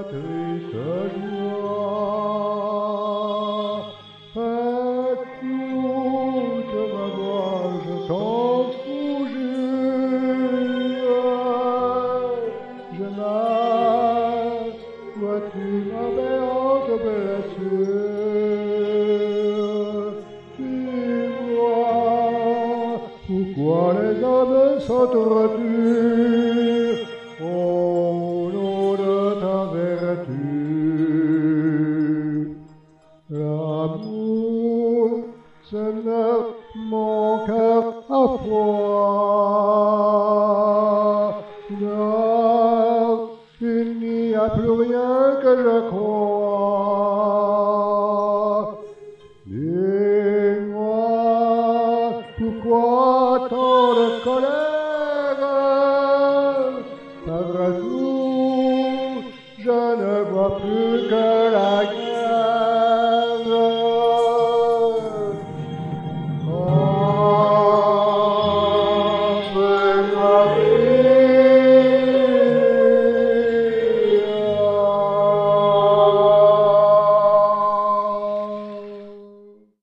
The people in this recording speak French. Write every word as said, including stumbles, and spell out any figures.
triste joie. Écoute ma voix, je t'en conjure. Jeunesse, vois-tu ma béante blessure? Dis-moi, pourquoi les hommes s'entretuent au nom de ta vertu? L'amour, ce n'est mon cœur à froid. Non, il n'y a plus rien que je crois. Dis-moi, pourquoi tant de colère? Après tout, je ne vois plus que la guerre. Oh,